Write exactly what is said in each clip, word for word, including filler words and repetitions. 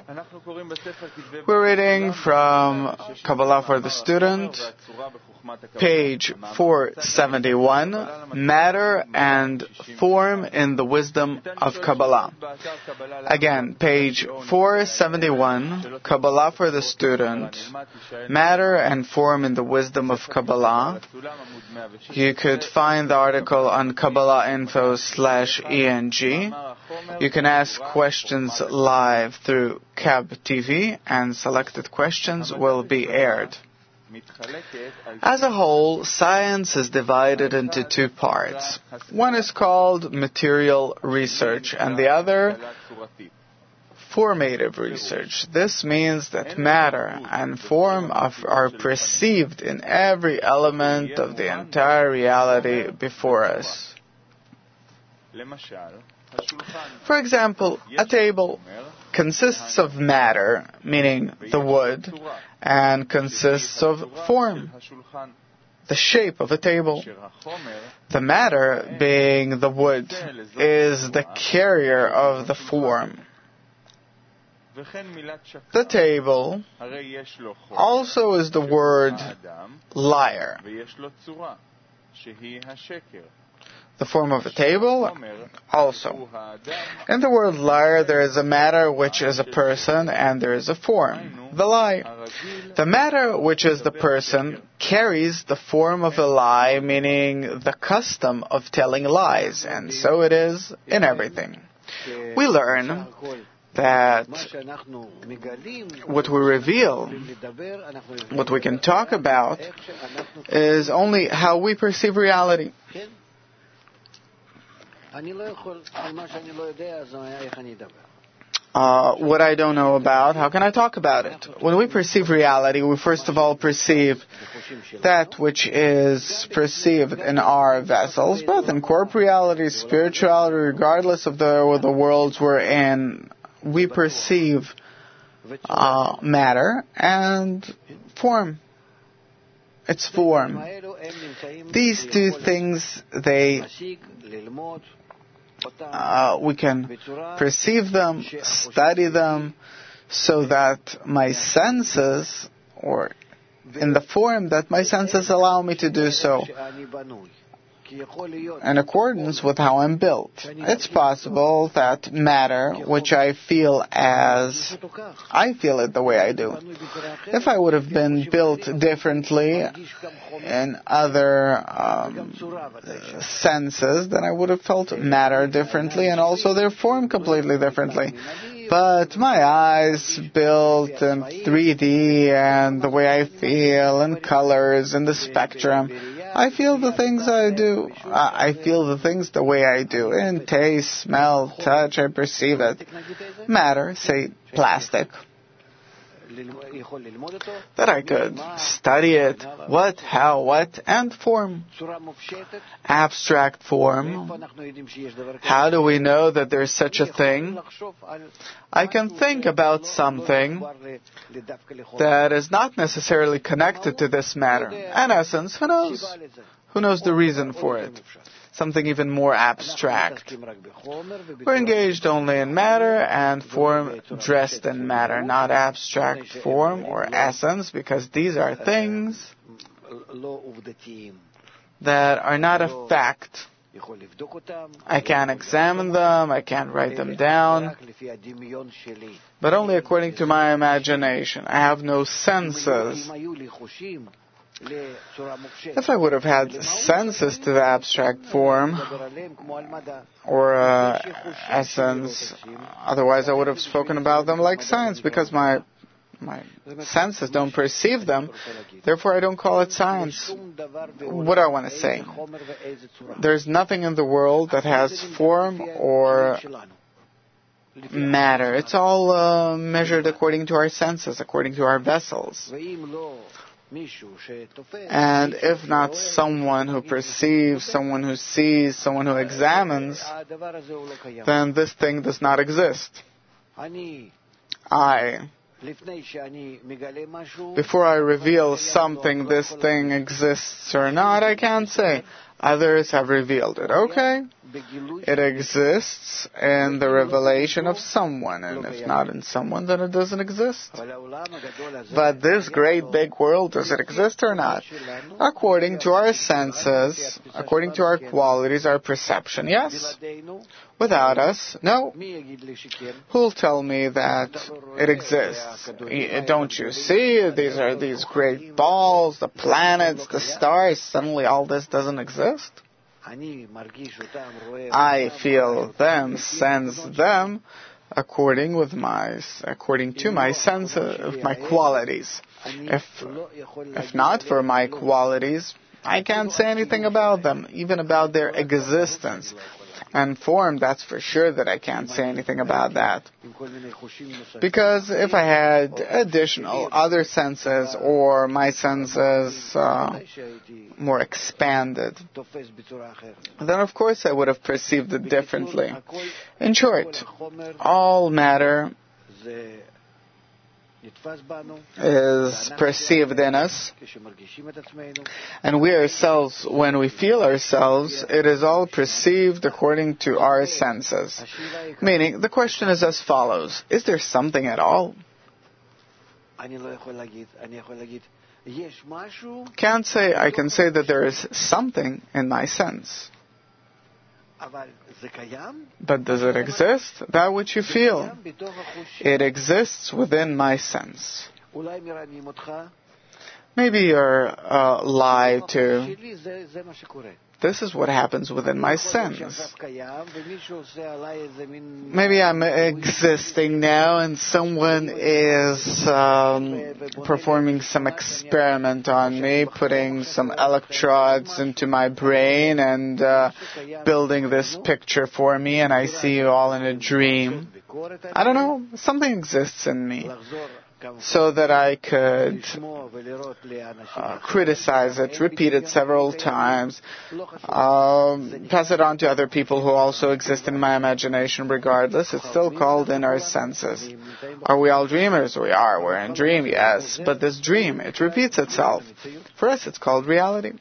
We're reading from Kabbalah for the Student, page four seventy-one, Matter and Form in the Wisdom of Kabbalah. Again, page four seventy-one, Kabbalah for the Student, Matter and Form in the Wisdom of Kabbalah. You could find the article on Kabbalah Info slash E N G. You can ask questions live through K A B T V, and selected questions will be aired. As a whole, science is divided into two parts. One is called material research, and the other formative research. This means that matter and form are perceived in every element of the entire reality before us. For example, a table consists of matter, meaning the wood, and consists of form, the shape of a table. The matter, being the wood, is the carrier of the form. The table also is the word liar. The form of a table also. In the word liar, there is a matter which is a person, and there is a form, the lie. The matter which is the person carries the form of a lie, meaning the custom of telling lies, and so it is in everything. We learn that what we reveal, what we can talk about, is only how we perceive reality. Uh, what I don't know about, how can I talk about it? When we perceive reality, we first of all perceive that which is perceived in our vessels, both in corporeality, spirituality, regardless of the, the worlds we're in. We perceive uh, matter and form. Its form. These two things, they uh, we can perceive them, study them, so that my senses, or in the form that my senses allow me to do so, in accordance with how I'm built. It's possible that matter, which I feel as I feel it the way I do. If I would have been built differently in other um, senses, then I would have felt matter differently and also their form completely differently. But my eyes built in three D and the way I feel and colors and the spectrum, I feel the things I do. I feel the things the way I do. In taste, smell, touch, I perceive it. Matter, say plastic. That I could study it, what, how, what, and form. Abstract form. How do we know that there's such a thing? I can think about something that is not necessarily connected to this matter. In essence, who knows? Who knows the reason for it? Something even more abstract. We're engaged only in matter and form dressed in matter, not abstract form or essence, because these are things that are not a fact. I can't examine them, I can't write them down, but only according to my imagination. I have no senses. If I would have had senses to the abstract form or uh, essence, otherwise I would have spoken about them like science, because my my senses don't perceive them, therefore I don't call it science. What do I want to say? There's nothing in the world that has form or matter. It's all uh, measured according to our senses, according to our vessels. And if not someone who perceives, someone who sees, someone who examines, then this thing does not exist. I, before I reveal something, this thing exists or not, I can't say. Others have revealed it. Okay. It exists in the revelation of someone, and if not in someone, then it doesn't exist. But this great big world, does it exist or not? According to our senses, according to our qualities, our perception, yes. Without us, no. Who'll tell me that it exists? Don't you see? These are these great balls, the planets, the stars. Suddenly all this doesn't exist? I feel them, sense them, according with my, according to my sense of my qualities. If, if not for my qualities, I can't say anything about them, even about their existence. And form, that's for sure that I can't say anything about that. Because if I had additional other senses, or my senses uh, more expanded, then of course I would have perceived it differently. In short, all matter is perceived in us, and we ourselves, when we feel ourselves, it is all perceived according to our senses. Meaning, the question is as follows: is there something at all? Can't say. I can say that there is something in my sense. But does it exist? That which you feel. It exists within my sense. Maybe you're uh, lied to. This is what happens within my sense. Maybe I'm existing now and someone is um, performing some experiment on me, putting some electrodes into my brain and uh, building this picture for me, and I see you all in a dream. I don't know, something exists in me. So that I could uh, criticize it, repeat it several times, um, pass it on to other people who also exist in my imagination regardless. It's still called in our senses. Are we all dreamers? We are. We're in dream, yes. But this dream, it repeats itself. For us, it's called reality.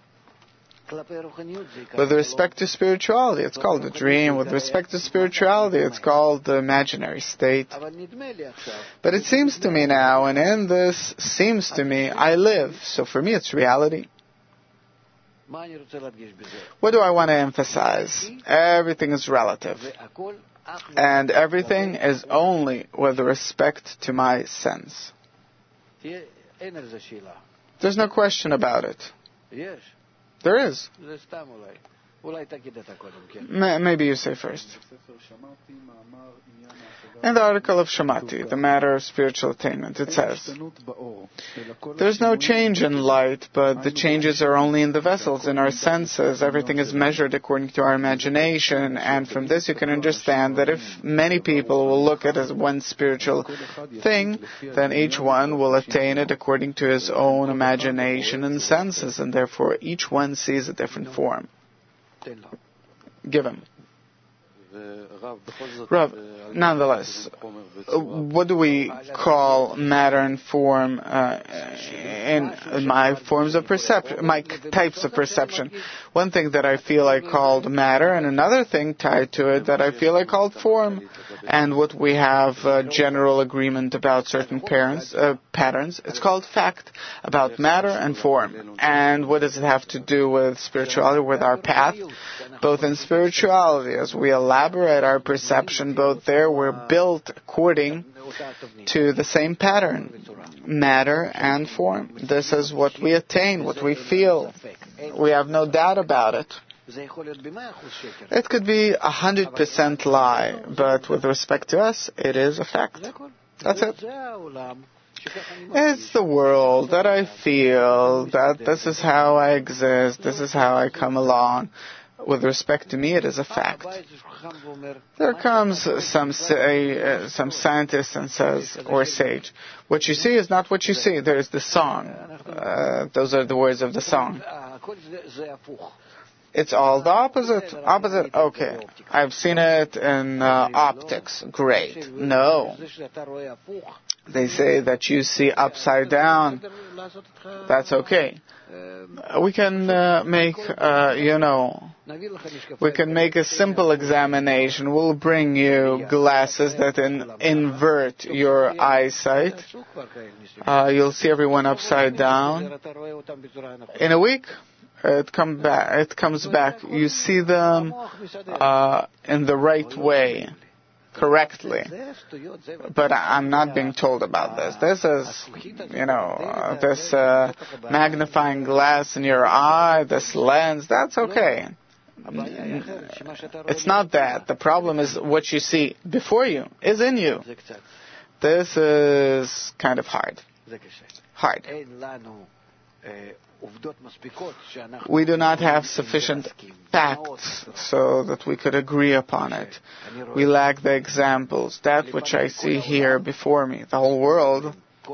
With respect to spirituality, it's called a dream. With respect to spirituality, it's called the imaginary state. But it seems to me now, and in this seems to me, I live. So for me, it's reality. What do I want to emphasize? Everything is relative. And everything is only with respect to my sense. There's no question about it. There is. Maybe you say first. In the article of Shamati, the matter of spiritual attainment, it says, there's no change in light, but the changes are only in the vessels, in our senses. Everything is measured according to our imagination, and from this you can understand that if many people will look at it as one spiritual thing, then each one will attain it according to his own imagination and senses, and therefore each one sees a different form. Give him. Rav, nonetheless, what do we call matter and form uh, in my forms of perception, my types of perception? One thing that I feel I called matter, and another thing tied to it that I feel I called form. And what we have uh, general agreement about certain parents, uh, patterns, it's called fact, about matter and form. And what does it have to do with spirituality, with our path? Both in spirituality, as we elaborate our perception, both there we're built according to the same pattern, matter and form. This is what we attain, what we feel. We have no doubt about it. It could be a hundred percent lie, but with respect to us, it is a fact. That's it. It's the world that I feel, that this is how I exist, this is how I come along. With respect to me, it is a fact. There comes some say, uh, some scientist and says, or sage, what you see is not what you see. There is the song. Uh, those are the words of the song. It's all the opposite. Opposite. Okay. I've seen it in uh, optics. Great. No. They say that you see upside down. That's okay. We can uh, make, uh, you know, we can make a simple examination. We'll bring you glasses that in, invert your eyesight. Uh, you'll see everyone upside down. In a week, it come back. It comes back. You see them uh, in the right way, correctly. But I'm not being told about this. This is, you know, uh, this uh, magnifying glass in your eye, this lens. That's okay. It's not that. The problem is what you see before you is in you. This is kind of hard. Hard. We do not have sufficient facts so that we could agree upon it. We lack the examples. That which I see here before me, the whole world.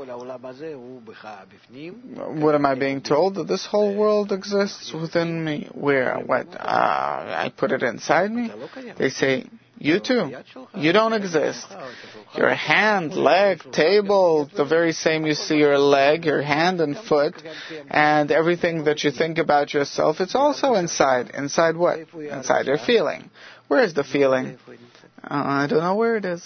What am I being told? That this whole world exists within me. Where? What? Uh, I put it inside me? They say, you too. You don't exist. Your hand, leg, table, the very same you see your leg, your hand and foot, and everything that you think about yourself, it's also inside. Inside what? Inside your feeling. Where is the feeling? Uh, I don't know where it is.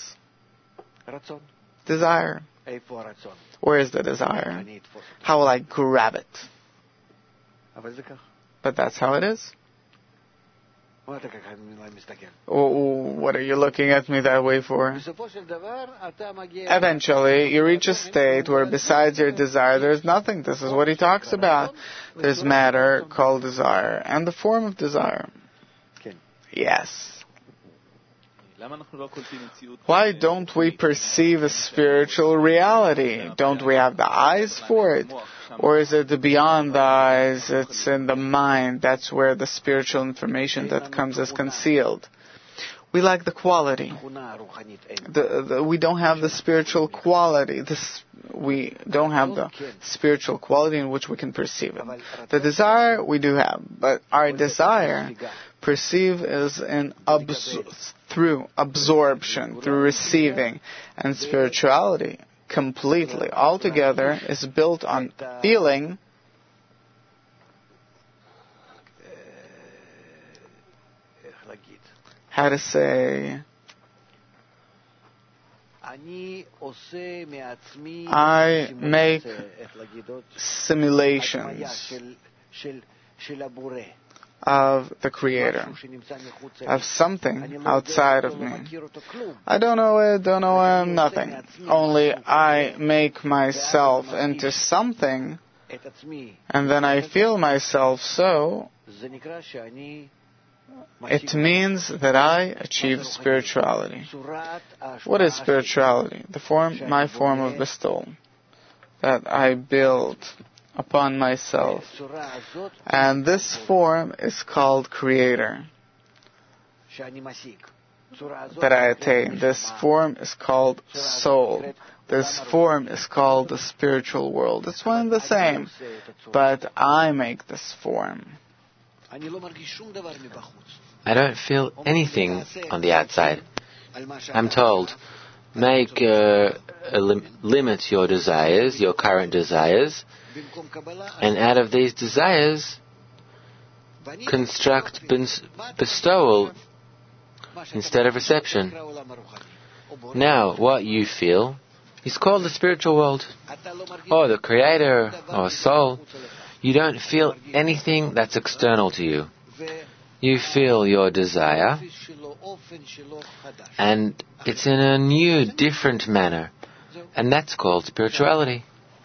Desire. Where is the desire? How will I grab it? But that's how it is. What are you looking at me that way for? Eventually, you reach a state where besides your desire, there's nothing. This is what he talks about. There's matter called desire and the form of desire. Yes. Why don't we perceive a spiritual reality? Don't we have the eyes for it? Or is it beyond the eyes? It's in the mind. That's where the spiritual information that comes is concealed. We lack the quality. The, the, we don't have the spiritual quality. This, we don't have the spiritual quality in which we can perceive it. The desire we do have, but our desire perceive is in abs- through absorption, through receiving, and spirituality completely, altogether, is built on feeling. How to say? I make simulations of the Creator, of something outside of me. I don't know it, don't know him, nothing. Only I make myself into something, and then I feel myself so. It means that I achieve spirituality. What is spirituality? The form, my form of bestowal, that I build upon myself. And this form is called Creator, that I attain. This form is called soul. This form is called the spiritual world. It's one and the same, but I make this form. I don't feel anything on the outside. I'm told, make uh, a lim- limit your desires, your current desires, and out of these desires, construct bes- bestowal instead of reception. Now, what you feel is called the spiritual world, or the Creator, or soul. You don't feel anything that's external to you. You feel your desire, and it's in a new, different manner, and that's called spirituality.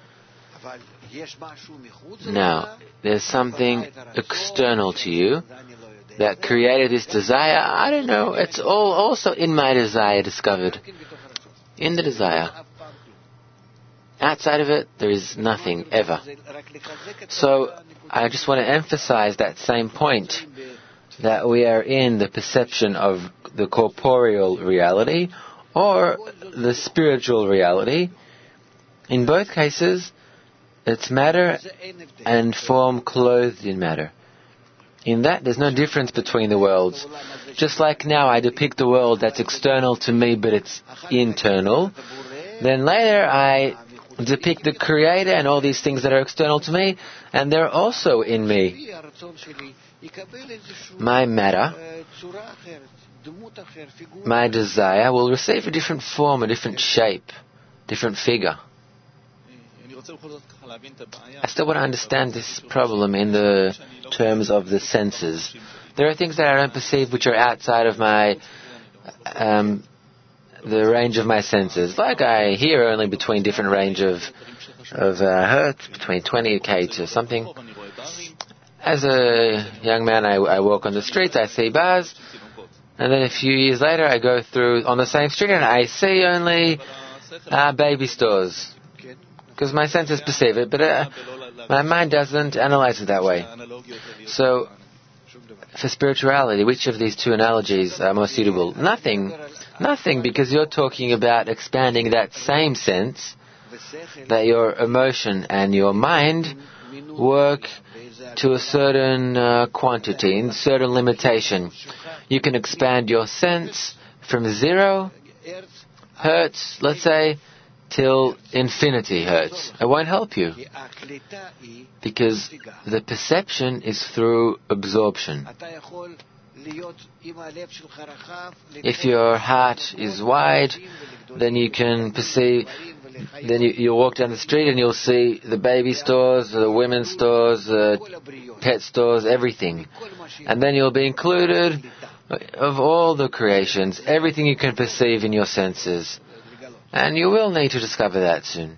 Now, there's something external to you that created this desire. I don't know, it's all also in my desire discovered. In the desire. Outside of it, there is nothing, ever. So, I just want to emphasize that same point, that we are in the perception of the corporeal reality or the spiritual reality. In both cases, it's matter and form clothed in matter. In that, there's no difference between the worlds. Just like now I depict the world that's external to me, but it's internal, then later I depict the Creator and all these things that are external to me, and they're also in me. My matter, my desire will receive a different form, a different shape, different figure. I still want to understand this problem in the terms of the senses. There are things that I don't perceive which are outside of my, um, the range of my senses. Like I hear only between different range of, of uh, hertz, between twenty K to something. As a young man, I, I walk on the streets, I see bars, and then a few years later I go through on the same street and I see only uh, baby stores. Because my senses perceive it, but uh, my mind doesn't analyze it that way. So, for spirituality, which of these two analogies are more suitable? Nothing. Nothing, because you're talking about expanding that same sense, that your emotion and your mind work to a certain uh, quantity, in certain limitation. You can expand your sense from zero hertz, let's say, till infinity hertz. It won't help you, because the perception is through absorption. If your heart is wide, then you can perceive, then you, you walk down the street and you'll see the baby stores, the women's stores, the pet stores, everything. And then you'll be included of all the creations, everything you can perceive in your senses. And you will need to discover that soon.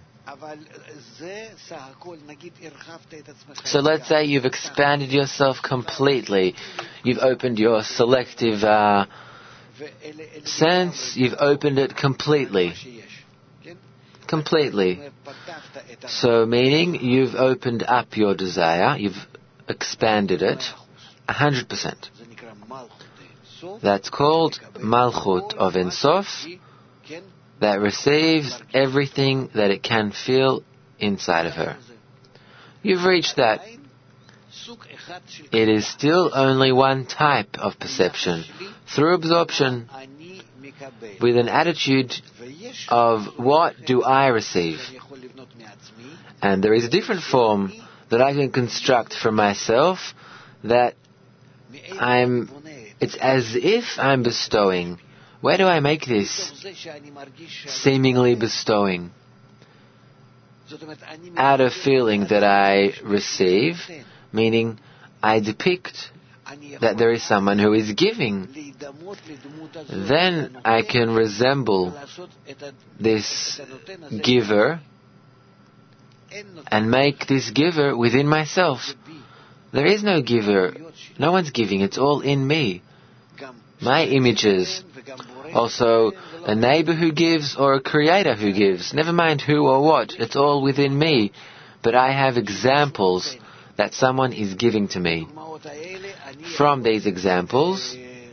So let's say you've expanded yourself completely. You've opened your selective uh, sense. You've opened it completely. Completely. So meaning you've opened up your desire. You've expanded it one hundred percent. That's called Malchut of Ein Sof, that receives everything that it can feel inside of her. You've reached that. It is still only one type of perception, through absorption, with an attitude of what do I receive? And there is a different form that I can construct from myself, that I'm, it's as if I'm bestowing. Where do I make this seemingly bestowing? Out of feeling that I receive, meaning I depict that there is someone who is giving. Then I can resemble this giver and make this giver within myself. There is no giver. No one's giving. It's all in me. My images. Also, a neighbor who gives or a creator who gives. Never mind who or what. It's all within me. But I have examples that someone is giving to me. From these examples,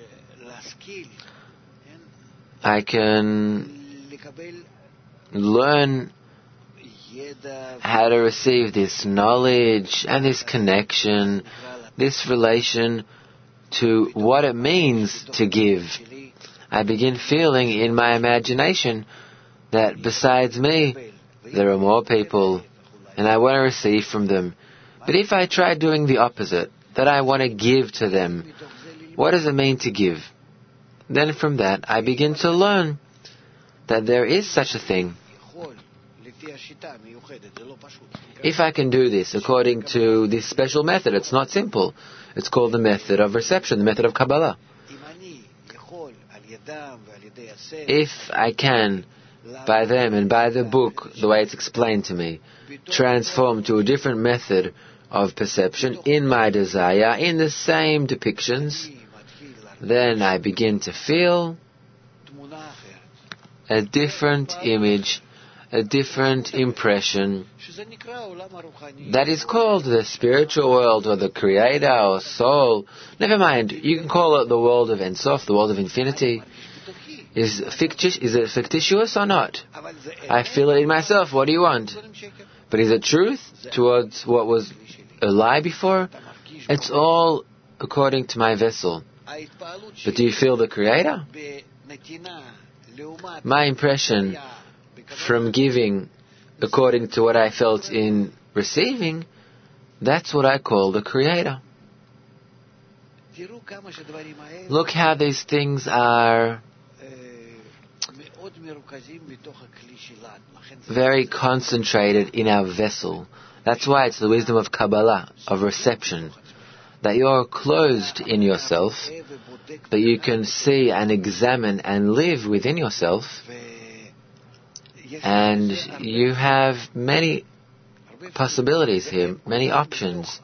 I can learn how to receive this knowledge and this connection, this relation to what it means to give. I begin feeling in my imagination that besides me, there are more people, and I want to receive from them. But if I try doing the opposite, that I want to give to them, what does it mean to give? Then from that, I begin to learn that there is such a thing. If I can do this according to this special method, it's not simple. It's called the method of reception, the method of Kabbalah. If I can, by them and by the book, the way it's explained to me, transform to a different method of perception in my desire, in the same depictions, then I begin to feel a different image, a different impression. That is called the spiritual world, or the Creator, or soul. Never mind, you can call it the world of Ein Sof, the world of infinity. Is fictitious? Is it fictitious or not? I feel it in myself. What do you want? But is it truth towards what was a lie before? It's all according to my vessel. But do you feel the Creator? My impression from giving according to what I felt in receiving, that's what I call the Creator. Look how these things are very concentrated in our vessel. That's why it's the wisdom of Kabbalah, of reception, that you're closed in yourself, but you can see and examine and live within yourself, and you have many possibilities here, many options.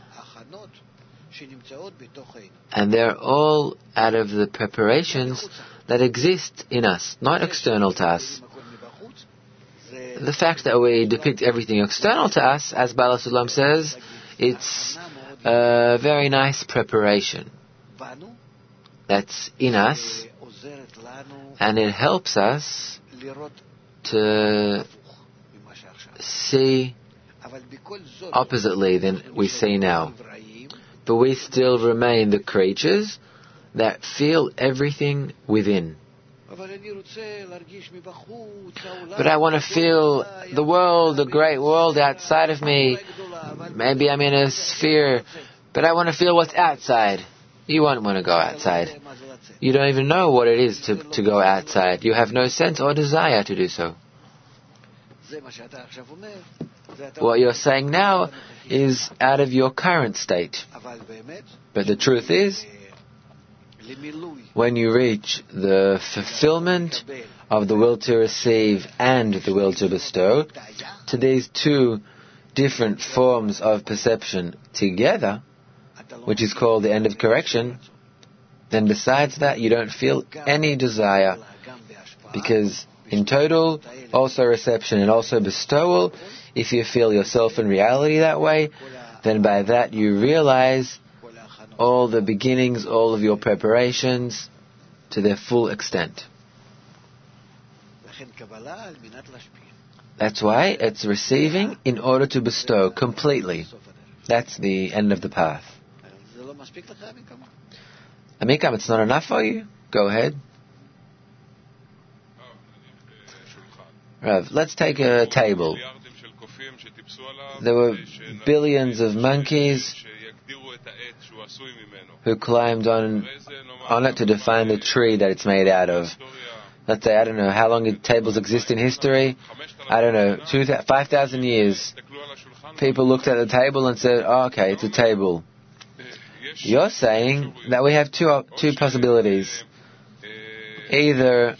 And they're all out of the preparations that exist in us, not external to us. The fact that we depict everything external to us, as Baal HaSulam says, it's a very nice preparation that's in us, and it helps us to see oppositely than we see now. But we still remain the creatures that feel everything within. But I want to feel the world, the great world outside of me. Maybe I'm in a sphere, but I want to feel what's outside. You won't want to go outside. You don't even know what it is to, to go outside. You have no sense or desire to do so. What you're saying now is out of your current state. But the truth is, when you reach the fulfillment of the will to receive and the will to bestow, to these two different forms of perception together, which is called the end of correction, then besides that you don't feel any desire, because in total, also reception and also bestowal, if you feel yourself in reality that way, then by that you realize all the beginnings, all of your preparations to their full extent. That's why it's receiving in order to bestow completely. That's the end of the path. Amikam, it's not enough for you? Go ahead. Rav, let's take a table. There were billions of monkeys who climbed on on it to define the tree that it's made out of. Let's say, I don't know how long tables exist in history. I don't know, two, five thousand years. People looked at the table and said, oh, okay, it's a table. You're saying that we have two two possibilities. Either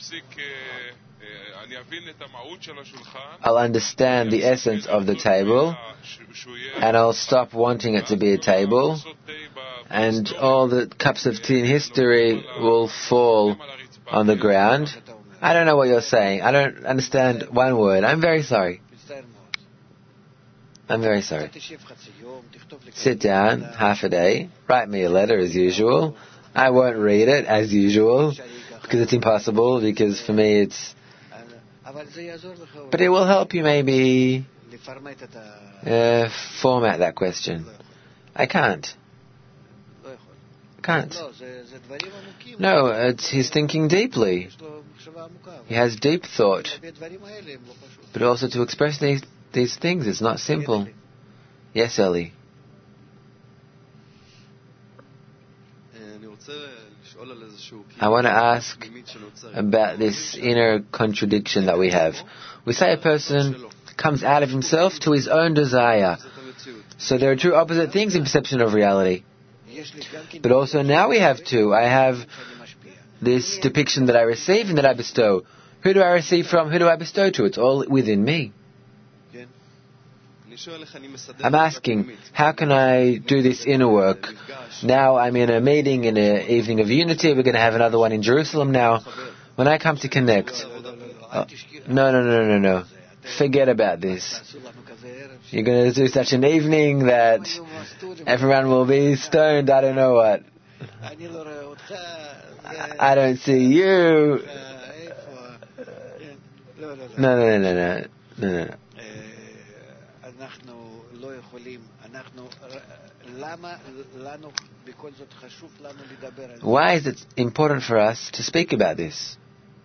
I'll understand the essence of the table, and I'll stop wanting it to be a table, and all the cups of tea in history will fall on the ground. I don't know what you're saying. I don't understand one word. I'm very sorry. I'm very sorry. Sit down, half a day, write me a letter as usual. I won't read it as usual, because it's impossible, because for me it's... But it will help you maybe uh, format that question. I can't. Can't. No, it's, he's thinking deeply. He has deep thought. But also to express these these things, it's not simple. Yes, Eli. I want to ask about this inner contradiction that we have. We say a person comes out of himself to his own desire. So there are two opposite things in perception of reality. But also now we have two. I have this depiction that I receive and that I bestow. Who do I receive from? Who do I bestow to? It's all within me. I'm asking, how can I do this inner work? Now I'm in a meeting in an evening of unity. We're going to have another one in Jerusalem now. When I come to connect, oh, no, no, no, no, no. Forget about this. You're going to do such an evening that everyone will be stoned. I don't know what. I don't see you. No, no, no, no, no, no, no. Why is it important for us to speak about this?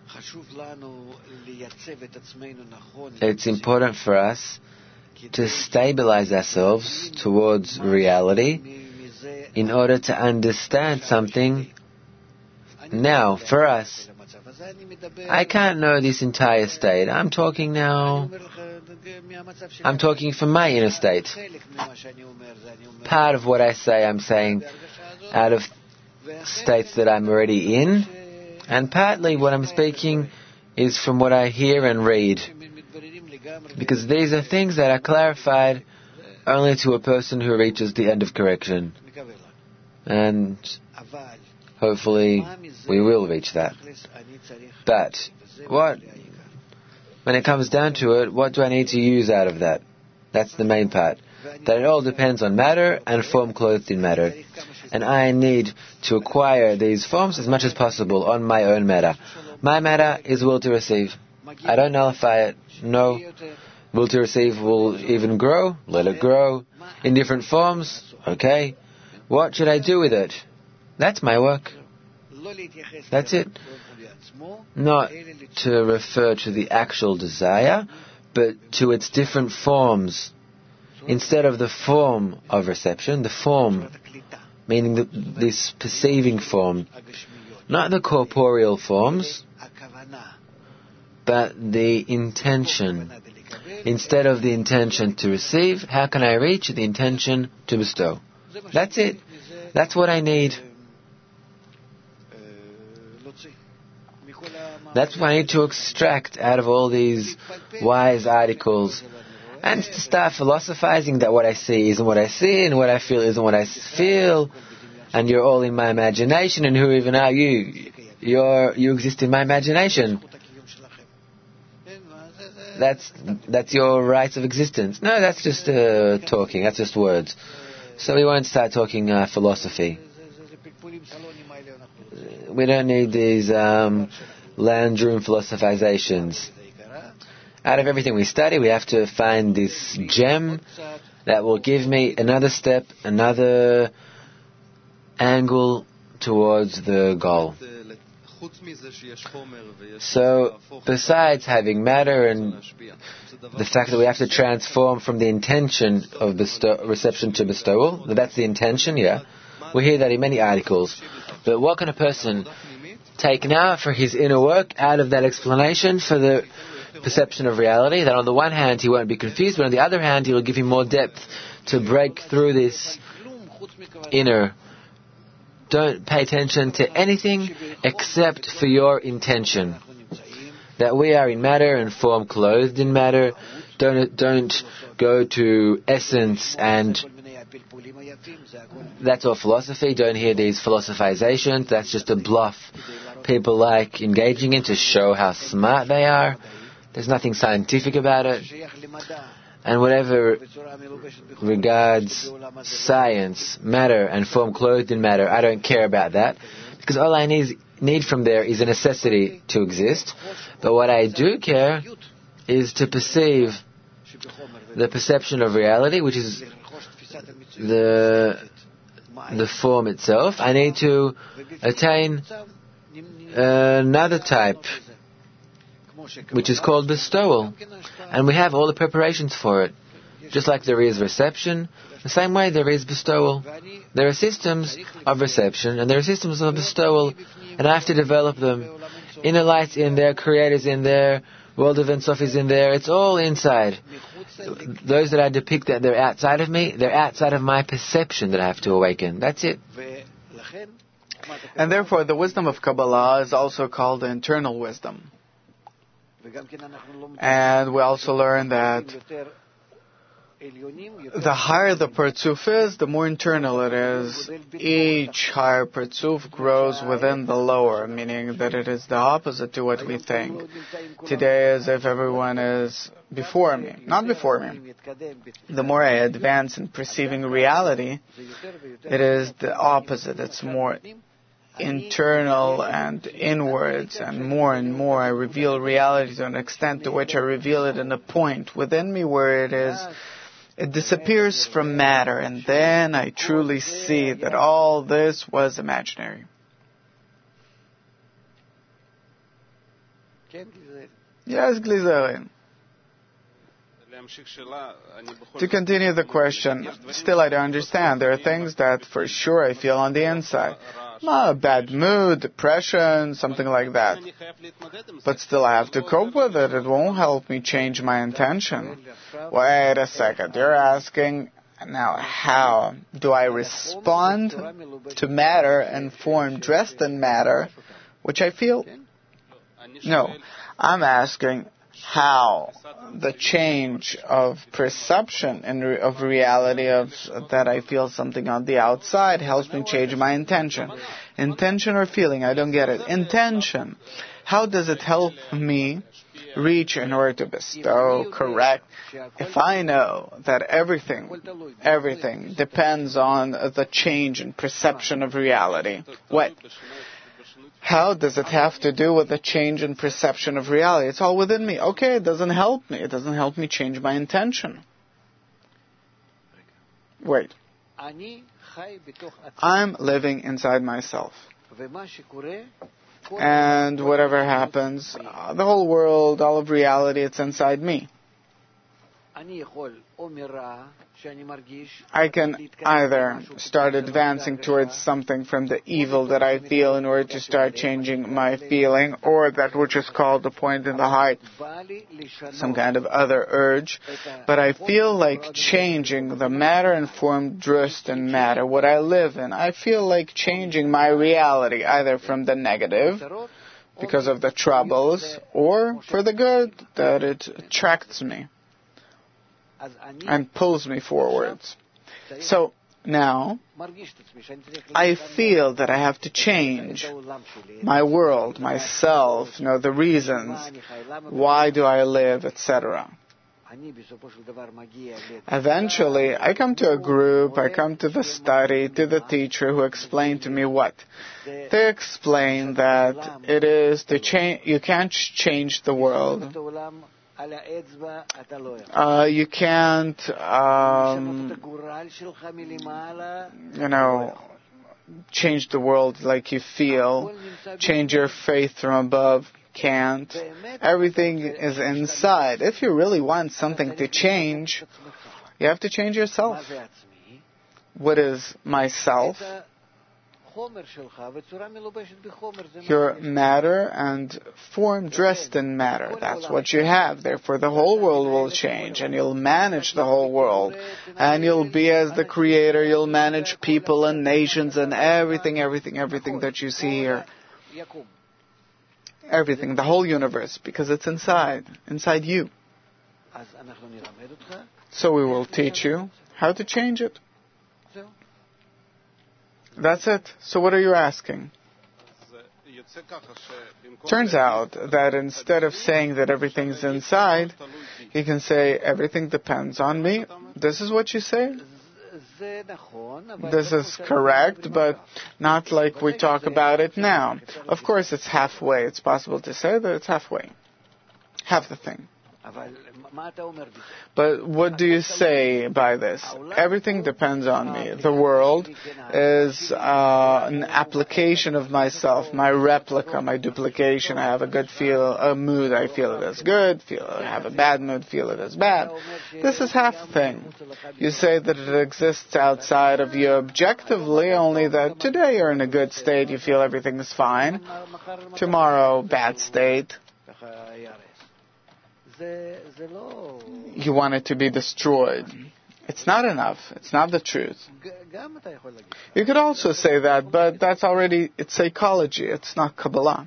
It's important for us to stabilize ourselves towards reality in order to understand something. Now, for us, I can't know this entire state. I'm talking now, I'm talking from my inner state. Part of what I say, I'm saying out of states that I'm already in, and partly what I'm speaking is from what I hear and read. Because these are things that are clarified only to a person who reaches the end of correction. And hopefully we will reach that. But what, when it comes down to it, what do I need to use out of that? That's the main part. That it all depends on matter and form clothed in matter. And I need to acquire these forms as much as possible on my own matter. My matter is will to receive. I don't nullify it. No. Will to receive will even grow. Let it grow. In different forms. Okay. What should I do with it? That's my work. That's it. Not to refer to the actual desire, but to its different forms. Instead of the form of reception, the form, meaning the, this perceiving form. Not the corporeal forms, but the intention. Instead of the intention to receive, how can I reach the intention to bestow? That's it. That's what I need. That's what I need to extract out of all these wise articles. And to start philosophizing that what I see isn't what I see, and what I feel isn't what I feel, and you're all in my imagination, and who even are you? You're, you exist in my imagination. That's that's your rights of existence. No, that's just uh, talking. That's just words. So we won't start talking uh, philosophy. We don't need these um, lounge room philosophizations. Out of everything we study, we have to find this gem that will give me another step, another angle towards the goal. So, besides having matter and the fact that we have to transform from the intention of bestow- reception to bestowal, that's the intention, yeah. We hear that in many articles. But what can a person take now for his inner work out of that explanation for the perception of reality? That on the one hand he won't be confused, but on the other hand he will give him more depth to break through this inner. Don't pay attention to anything except for your intention. That we are in matter and form clothed in matter. Don't don't go to essence and that's all philosophy. Don't hear these philosophizations. That's just a bluff people like engaging in to show how smart they are. There's nothing scientific about it. And whatever regards science, matter, and form clothed in matter, I don't care about that. Because all I need, need from there is a necessity to exist. But what I do care is to perceive the perception of reality, which is the, the form itself. I need to attain another type, which is called bestowal. And we have all the preparations for it. Just like there is reception, the same way there is bestowal. There are systems of reception and there are systems of bestowal, and I have to develop them. Inner light's in there, creator's in there, world of Ein Sof is in there, it's all inside. Those that I depict that they're outside of me, they're outside of my perception that I have to awaken. That's it. And therefore the wisdom of Kabbalah is also called the internal wisdom. And we also learn that the higher the Partzuf is, the more internal it is. Each higher Partzuf grows within the lower, meaning that it is the opposite to what we think. Today, as if everyone is before me, not before me. The more I advance in perceiving reality, it is the opposite. It's more internal and inwards, and more and more I reveal reality to an extent to which I reveal it in a point within me where it is It disappears from matter, and then I truly see that all this was imaginary. Yes, Glizerin. To continue the question, still I don't understand. There are things that for sure I feel on the inside. A bad mood, depression, something like that. But still I have to cope with it. It won't help me change my intention. Wait a second. You're asking, now how do I respond to matter and form dressed in matter, which I feel? No. I'm asking how the change of perception and re- of reality of that I feel something on the outside helps me change my intention. Intention or feeling? I don't get it. Intention. How does it help me reach in order to bestow? Correct. If I know that everything, everything depends on the change in perception of reality, what? How does it have to do with the change in perception of reality? It's all within me. Okay, it doesn't help me. It doesn't help me change my intention. Wait. I'm living inside myself. And whatever happens, uh, the whole world, all of reality, it's inside me. I can either start advancing towards something from the evil that I feel in order to start changing my feeling, or that which is called the point in the heart, some kind of other urge. But I feel like changing the matter and form dressed in matter, what I live in. I feel like changing my reality, either from the negative, because of the troubles, or for the good, that it attracts me and pulls me forwards. So now I feel that I have to change my world, myself, you know, the reasons, why do I live, et cetera. Eventually, I come to a group, I come to the study, to the teacher who explained to me what? They explain that it is to change, you can't change the world. Uh, you can't, um, you know, change the world like you feel. Change your faith from above. Can't. Everything is inside. If you really want something to change, you have to change yourself. What is myself? Your matter and form dressed in matter. That's what you have. Therefore, the whole world will change, and you'll manage the whole world. And you'll be as the creator. You'll manage people and nations and everything, everything, everything that you see here. Everything, the whole universe, because it's inside, inside you. So we will teach you how to change it. That's it. So what are you asking? Turns out that instead of saying that everything's inside, you can say everything depends on me. This is what you say? This is correct, but not like we talk about it now. Of course, it's halfway. It's possible to say that it's halfway. Half the thing. But what do you say by this? Everything depends on me. The world is uh, an application of myself, my replica, my duplication. I have a good feel, a mood, I feel it as good. Feel I have a bad mood, feel it as bad. This is half the thing. You say that it exists outside of you objectively, only that today you're in a good state, you feel everything is fine. Tomorrow, bad state. You want it to be destroyed. It's not enough. It's not the truth. You could also say that, but that's already, it's psychology. It's not Kabbalah.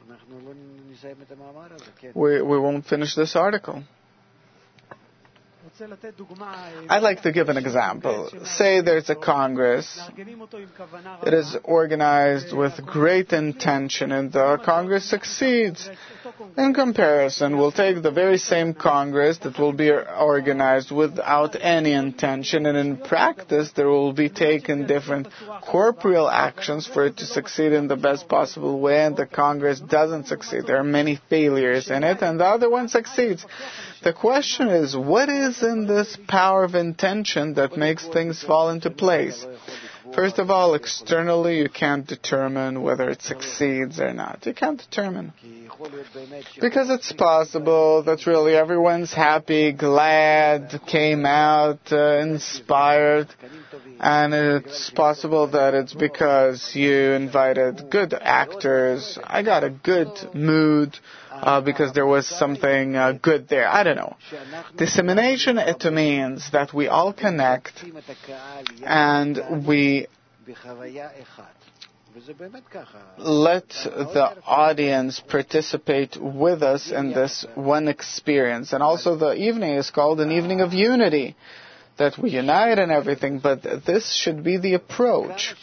We, we won't finish this article. I'd like to give an example. Say there's a Congress. It is organized with great intention, and the Congress succeeds. In comparison, we'll take the very same Congress that will be organized without any intention, and in practice there will be taken different corporeal actions for it to succeed in the best possible way, and the Congress doesn't succeed. There are many failures in it, and the other one succeeds. The question is, what is in this power of intention that makes things fall into place? First of all, externally, you can't determine whether it succeeds or not. You can't determine. Because it's possible that really everyone's happy, glad, came out, uh, inspired, and it's possible that it's because you invited good actors. I got a good mood uh, because there was something uh, good there. I don't know. Dissemination, it means that we all connect and we let the audience participate with us in this one experience. And also the evening is called an evening of unity, that we unite and everything, but this should be the approach.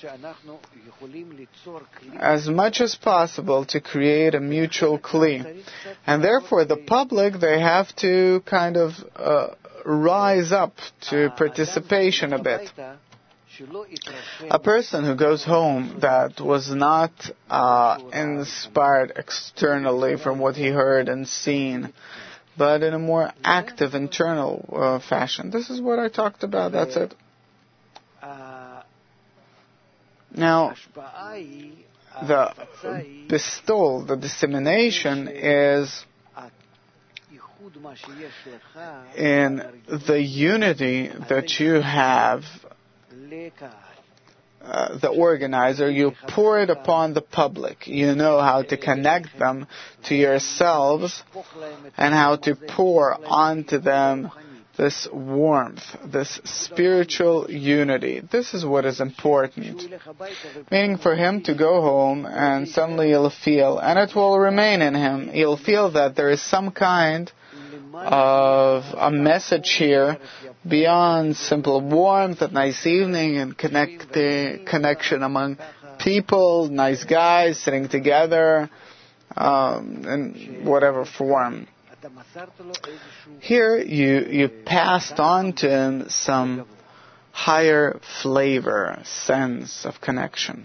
As much as possible to create a mutual kli. And therefore the public, they have to kind of uh, rise up to participation a bit. A person who goes home that was not uh, inspired externally from what he heard and seen, but in a more active internal uh, fashion. This is what I talked about. That's it. Now, the bestowal, the dissemination is in the unity that you have. Uh, the organizer, you pour it upon the public. You know how to connect them to yourselves and how to pour onto them this warmth, this spiritual unity. This is what is important. Meaning for him to go home and suddenly he'll feel, and it will remain in him, he'll feel that there is some kind of a message here beyond simple warmth, a nice evening, and connect connection among people, nice guys sitting together um, in whatever form. Here you, you passed on to him some higher flavor, sense of connection.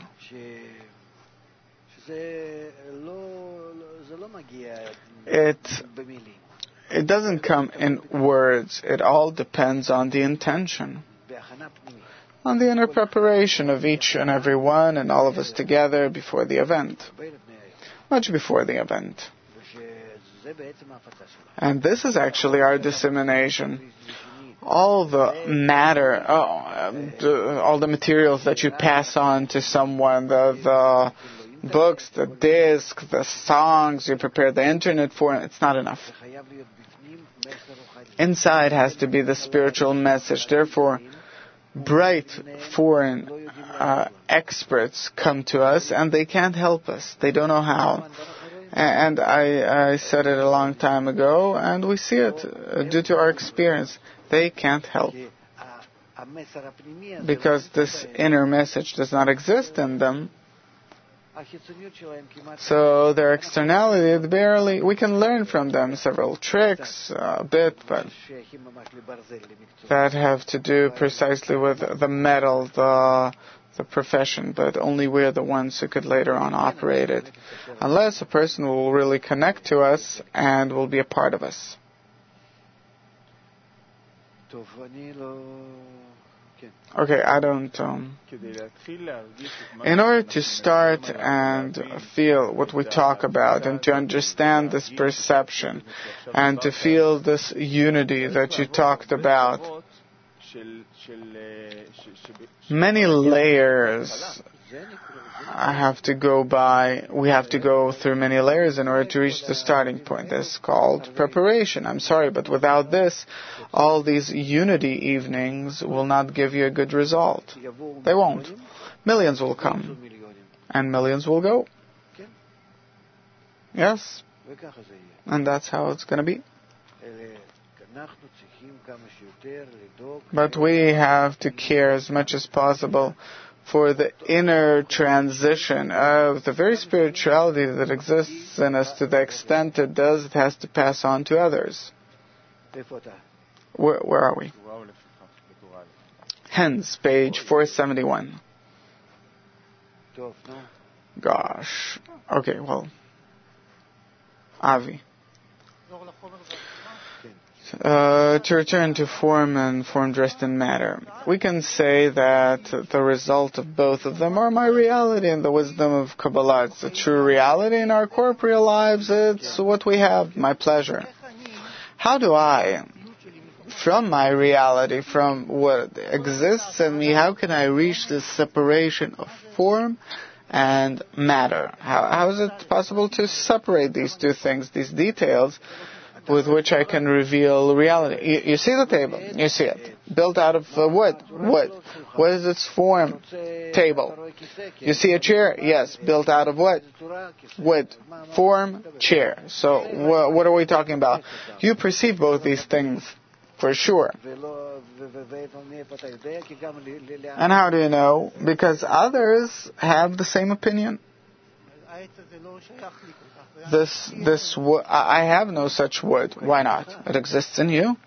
It It doesn't come in words. It all depends on the intention, on the inner preparation of each and every one and all of us together before the event, much before the event. And this is actually our dissemination. All the matter, oh, all the materials that you pass on to someone, the, the books, the disc, the songs you prepare the internet for, it's not enough. Inside has to be the spiritual message. Therefore, bright foreign uh, experts come to us and they can't help us. They don't know how. And I, I said it a long time ago, and we see it uh, due to our experience. They can't help. Because this inner message does not exist in them. So their externality, barely, we can learn from them several tricks, uh, a bit, but that have to do precisely with the metal, the the profession, but only we're the ones who could later on operate it. Unless a person will really connect to us and will be a part of us. Okay, I don't... Um, in order to start and feel what we talk about and to understand this perception and to feel this unity that you talked about, many layers I have to go by, we have to go through many layers in order to reach the starting point. That's called preparation. I'm sorry, but without this, all these unity evenings will not give you a good result. They won't. Millions will come, and millions will go. Yes, and that's how it's going to be. But we have to care as much as possible for the inner transition of the very spirituality that exists in us. To the extent it does, it has to pass on to others. Where, where are we? Hence, page four seventy-one. Gosh. Okay, well. Avi. Uh, to return to form and form dressed in matter, we can say that the result of both of them are my reality and the wisdom of Kabbalah. It's the true reality in our corporeal lives. It's what we have, my pleasure. How do I, from my reality, from what exists in me, how can I reach this separation of form and matter? How, how is it possible to separate these two things, these details, with which I can reveal reality? You, you see the table. You see it. Built out of uh, wood. Wood. What is its form? Table. You see a chair? Yes. Built out of what? Wood. Form? Chair. So wh- what are we talking about? You perceive both these things for sure. And how do you know? Because others have the same opinion. This, this, wo- I have no such wood. Why not? It exists in you.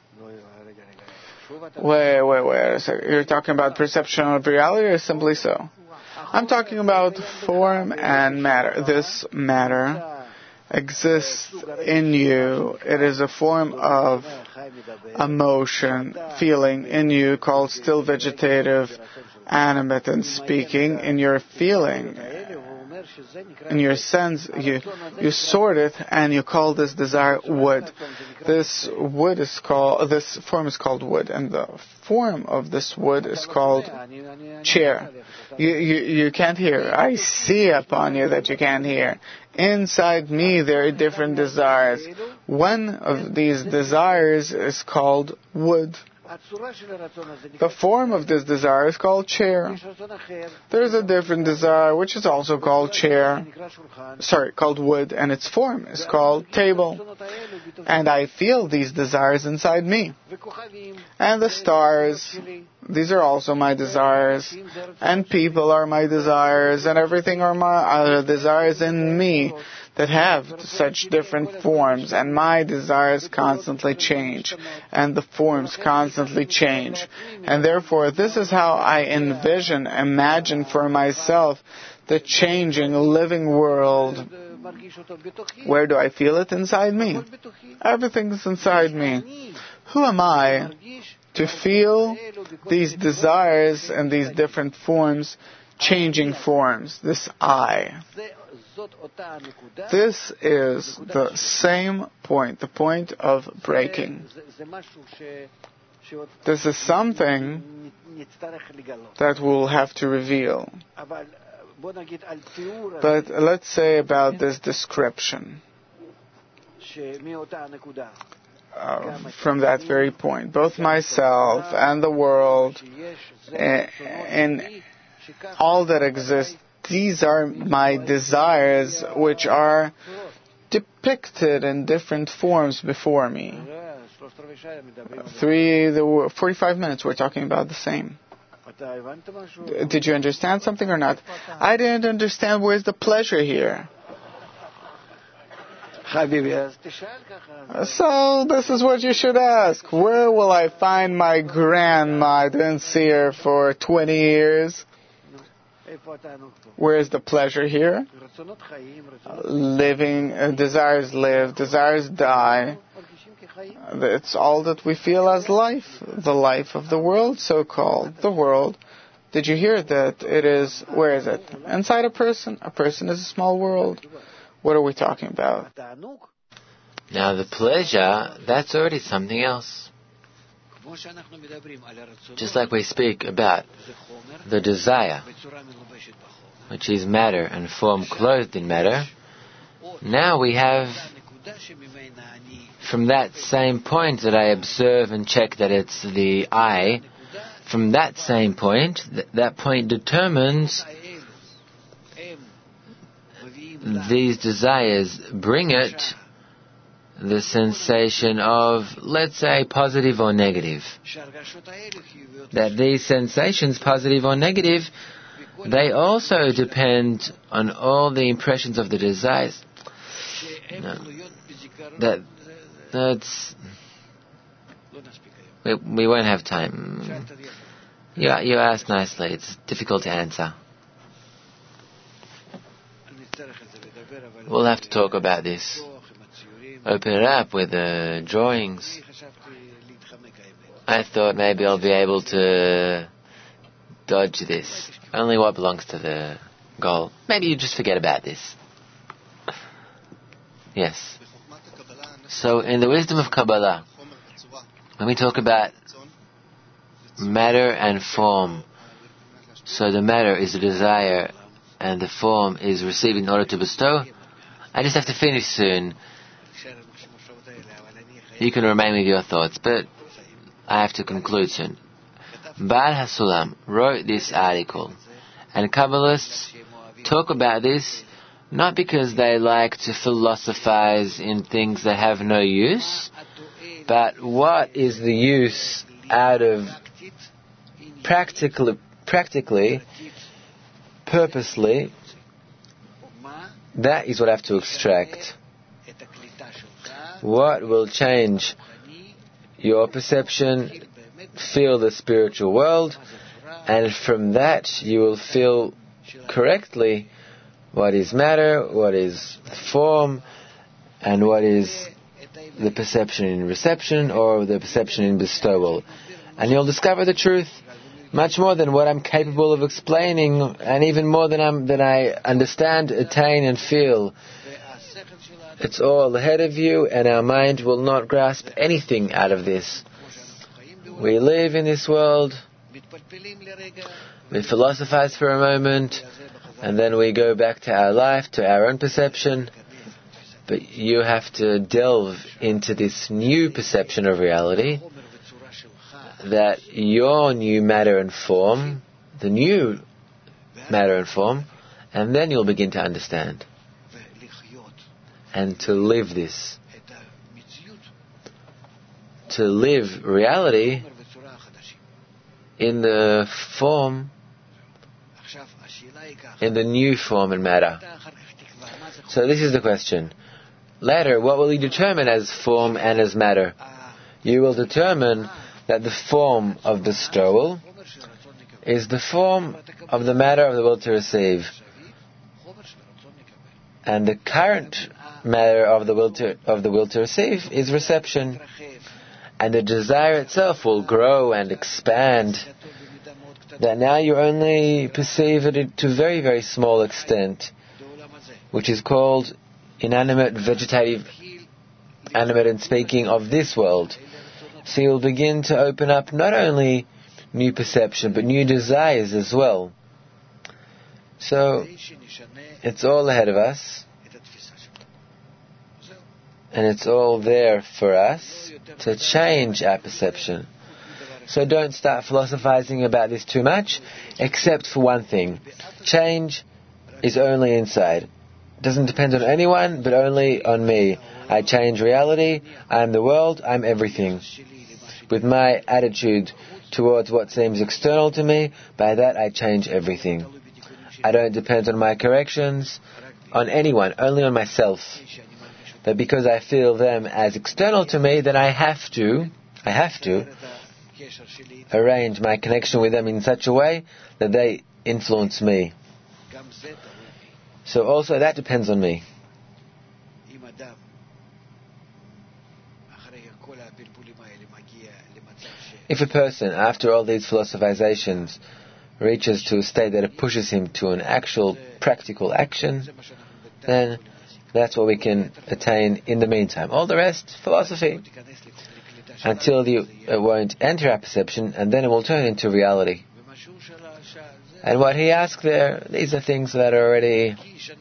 Wait, wait, wait a second. You're talking about perception of reality, or simply so? I'm talking about form and matter. This matter exists in you. It is a form of emotion, feeling in you, called still vegetative, animate, and speaking. In your feeling, in your sense, you you sort it and you call this desire wood. This wood is called, this form is called wood, and the form of this wood is called chair. You, you, you can't hear. I see upon you that you can't hear. Inside me there are different desires. One of these desires is called wood. The form of this desire is called chair. There is a different desire which is also called chair, sorry, called wood, and its form is called table. And I feel these desires inside me. And the stars, these are also my desires, and people are my desires, and everything are my are desires in me that have such different forms, and my desires constantly change, and the forms constantly change. And therefore, this is how I envision, imagine for myself the changing, living world. Where do I feel it? Inside me. Everything is inside me. Who am I to feel these desires and these different forms, changing forms? This I. This is the same point, the point of breaking. This is something that we'll have to reveal. But let's say about this description. Uh, from that very point, both myself and the world and all that exists, these are my desires which are depicted in different forms before me. Three, the forty-five minutes we're talking about the same. Did you understand something or not? I didn't understand. Where's the pleasure here? So this is what you should ask. Where will I find my grandma? I didn't see her for twenty years. Where is the pleasure here? Living, uh, desires live, desires die. It's all that we feel as life, the life of the world, so-called, the world. Did you hear that it is, where is it? Inside a person. A person is a small world. What are we talking about? Now the pleasure, that's already something else. Just like we speak about the desire, which is matter and form clothed in matter, now we have, from that same point that I observe and check that it's the I, from that same point, th- that point determines these desires, bring it, the sensation of, let's say, positive or negative. That these sensations, positive or negative, they also depend on all the impressions of the desires. No. That that's we, we won't have time. You you asked nicely. It's difficult to answer. We'll have to talk about this. Open it up with the drawings. I thought maybe I'll be able to dodge this. Only what belongs to the goal. Maybe you just forget about this. Yes. So in the wisdom of Kabbalah, when we talk about matter and form, so the matter is the desire and the form is received in order to bestow, I just have to finish soon. You can remain with your thoughts, but I have to conclude soon. Baal HaSulam wrote this article, and Kabbalists talk about this not because they like to philosophize in things that have no use, but what is the use out of practically, practically, purposely, that is what I have to extract. What will change your perception, feel the spiritual world, and from that you will feel correctly what is matter, what is form, and what is the perception in reception or the perception in bestowal. And you'll discover the truth much more than what I'm capable of explaining, and even more than, I'm, than I understand, attain, and feel. It's all ahead of you, and our mind will not grasp anything out of this. We live in this world, we philosophize for a moment, and then we go back to our life, to our own perception. But you have to delve into this new perception of reality, that your new matter and form, the new matter and form, and then you'll begin to understand. And to live this. To live reality in the form, in the new form and matter. So this is the question. Later, what will you determine as form and as matter? You will determine that the form of bestowal is the form of the matter of the will to receive. And the current matter of the will to, of the will to receive is reception. And the desire itself will grow and expand. That now you only perceive it to a very, very small extent, which is called inanimate, vegetative, animate and speaking of this world. So you'll begin to open up not only new perception, but new desires as well. So, it's all ahead of us, and it's all there for us to change our perception. So don't start philosophizing about this too much, except for one thing. Change is only inside. It doesn't depend on anyone, but only on me. I change reality, I'm the world, I'm everything. With my attitude towards what seems external to me, by that I change everything. I don't depend on my corrections, on anyone, only on myself. But because I feel them as external to me, then I have to, I have to, arrange my connection with them in such a way that they influence me. So also that depends on me. If a person, after all these philosophizations, reaches to a state that it pushes him to an actual practical action, then that's what we can attain in the meantime. All the rest, philosophy, until the, it won't enter our perception, and then it will turn into reality. And what he asked there, these are things that already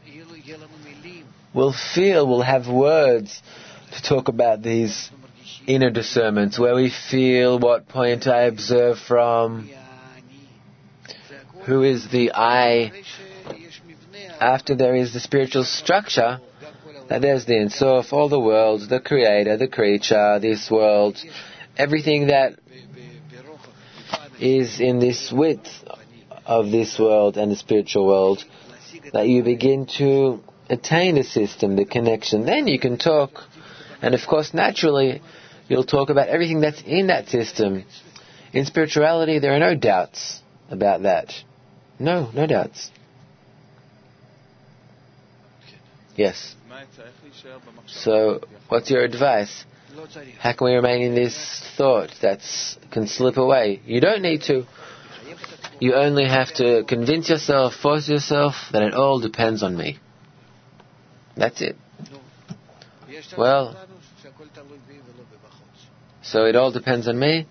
will feel, will have words to talk about these inner discernments, where we feel what point I observe from, who is the I. After there is the spiritual structure, that there's the Ein Sof, all the worlds, the creator, the creature, this world, everything that is in this width of this world and the spiritual world, that you begin to attain the system, the connection. Then you can talk, and of course naturally you'll talk about everything that's in that system. In spirituality there are no doubts about that. No, no doubts. Yes. So, what's your advice? How can we remain in this thought that can slip away? You don't need to. You only have to convince yourself, force yourself, that it all depends on me. That's it. Well, so it all depends on me,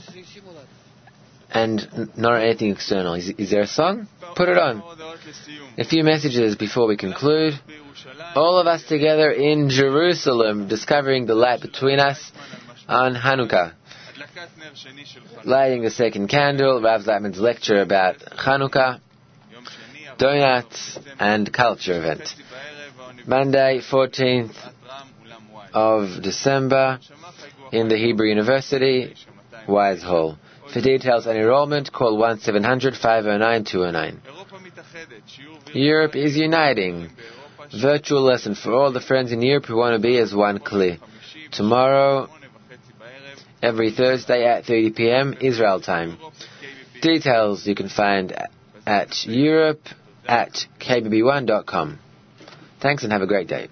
and not on anything external. Is, is there a song? Put it on. A few messages before we conclude. All of us together in Jerusalem, discovering the light between us on Hanukkah. Lighting the second candle, Rav Zalman's lecture about Hanukkah, donuts and culture event. Monday, fourteenth of December, in the Hebrew University, Wise Hall. For details and enrollment, call one seven hundred, five oh nine, two oh nine. Europe is uniting. Virtual lesson for all the friends in Europe who want to be as one Kli. Tomorrow, every Thursday at thirty p.m. Israel time. Details you can find at Europe at k b b one dot com. Thanks and have a great day.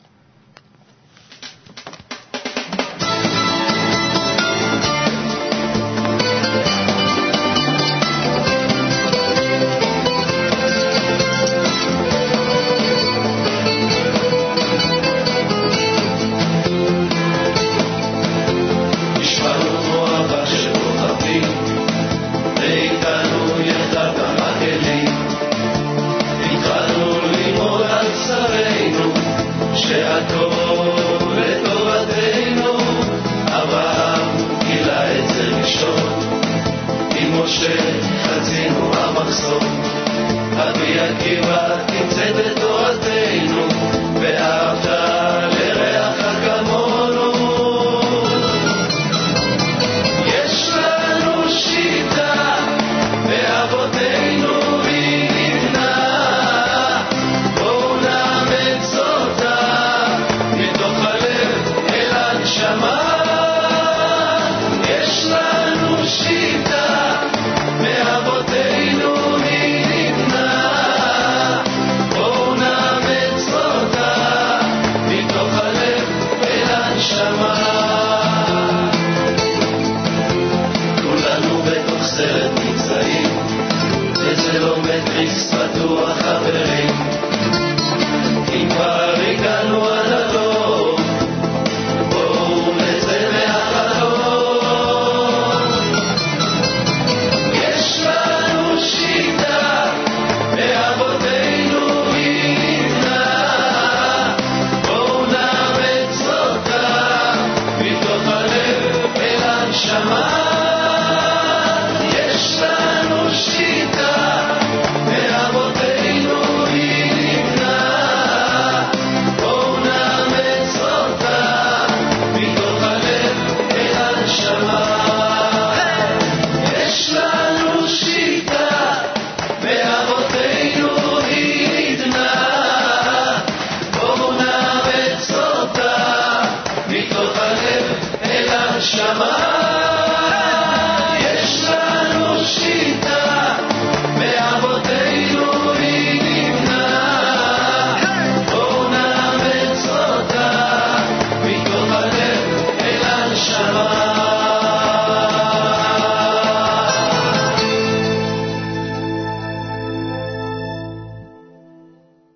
Shama